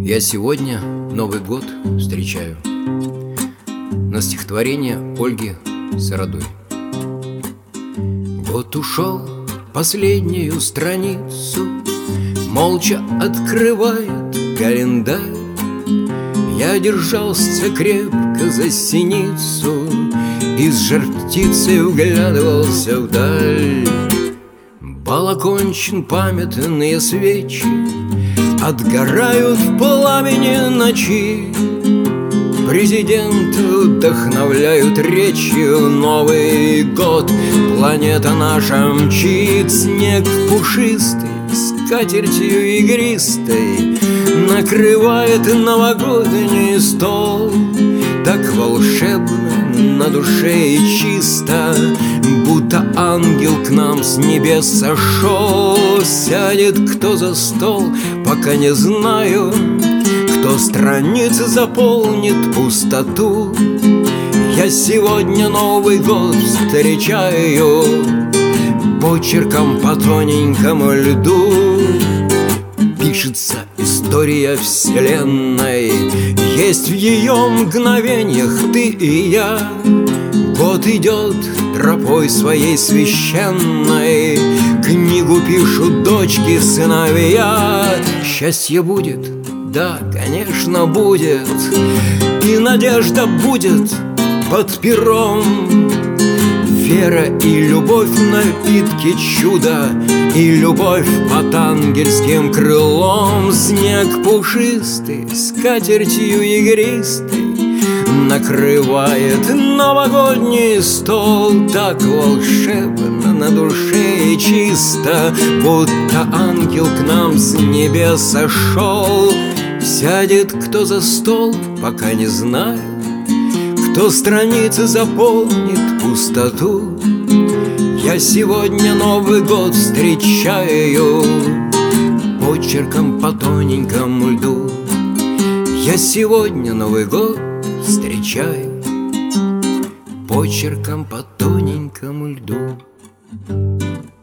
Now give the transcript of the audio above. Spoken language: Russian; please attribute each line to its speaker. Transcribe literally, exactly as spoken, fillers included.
Speaker 1: Я сегодня Новый год встречаю на стихотворение Ольги Сародой. Год ушел последнюю страницу, молча открывает календарь. Я держался крепко за синицу и с жар птицей вглядывался вдаль. Бал окончен, памятные свечи отгорают в пламени ночи. Президенты вдохновляют речью Новый год. Планета наша мчит, снег пушистый скатертью игристой накрывает новогодний стол. Так волшебно на душе и чисто, будто ангел к нам с небес сошел. Сядет кто за стол, пока не знаю, кто страницы заполнит пустоту. Я сегодня Новый год встречаю почерком по тоненькому льду. Пишется история вселенной, есть в ее мгновениях ты и я. Год идет тропой своей священной, книгу пишут дочки, сыновья. Счастье будет, да, конечно, будет, и надежда будет под пером. Вера и любовь напитки чуда, и любовь под ангельским крылом. Снег пушистый скатертью игристой накрывает новогодний стол. Так волшебно на душе и чисто, будто ангел к нам с небес сошел. Сядет кто за стол, пока не знаю, кто страницы заполнит пустоту. Я сегодня Новый год встречаю почерком по тоненькому льду. Я сегодня Новый год встречаю почерком по тоненькому льду.